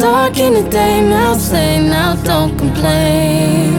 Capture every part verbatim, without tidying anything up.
dark in the day, now say, now don't complain.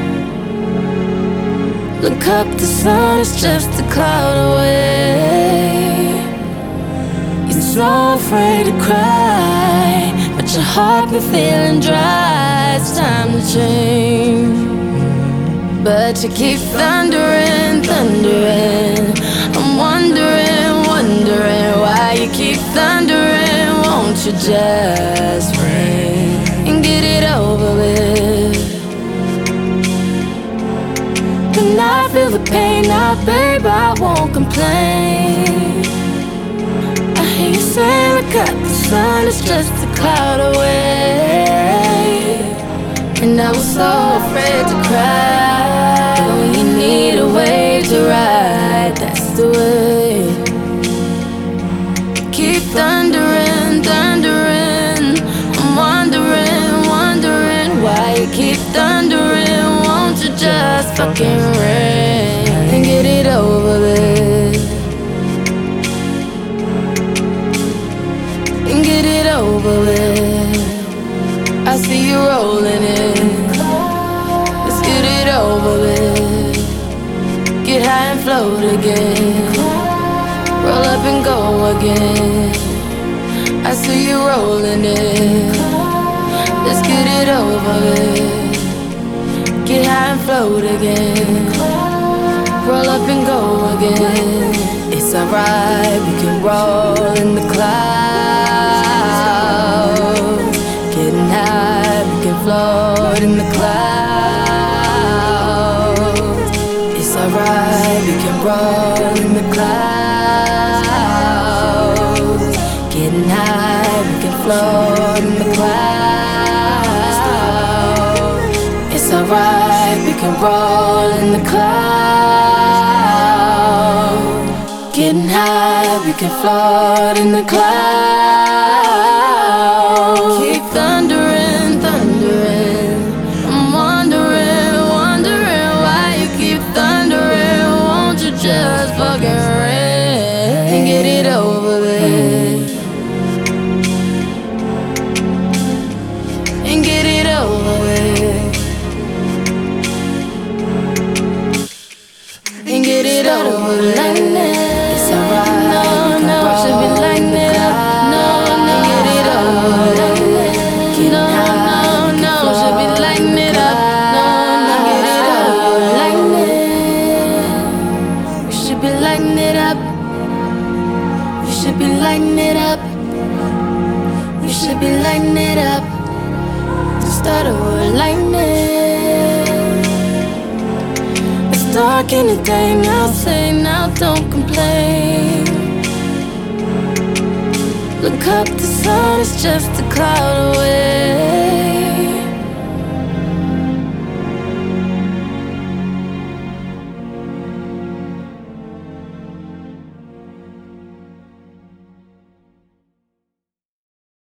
Look up, the sun is just a cloud away. You're so afraid to cry, but your heart been feeling dry. It's time to change, but you keep thundering, thundering. I'm wondering, wondering why you keep thundering. Won't you just ring and get it over with? And I feel the pain now, babe, I won't complain. I hear you say, look up, the sun is just a cloud away. And I was so afraid to cry. When you need a way to ride, that's the way. Keep thundering, thundering. I'm wondering, wondering why you keep thundering. Won't you just fucking ring and get it over with? And get it over with. I see you rolling in. Let's get it over with. Get high and float again. Roll up and go again. I see you rolling in. Let's get it over with. Get high and float again. Roll up and go again. It's alright, we can roll in the clouds. Getting high, we can float in the clouds. It's alright, we can roll in the clouds. Getting high, we can float in the clouds. It's alright, we can roll in the clouds. Getting high, we can float in the clouds. Keep thundering, thundering. I'm wondering, wondering why you keep thundering. Won't you just fucking ring and get it over with? And get it over with. And get it over with. It's alright. No, no, it should be like that. No, no, get it over with. No, no, no, it should be lighting it up. No, no, get it over like that. We should be lighting it up. We should be lighting it up. We should be lighting it up. Start over lightning. It's dark in the day, now say, now don't complain. Look up, the sun is just a cloud away.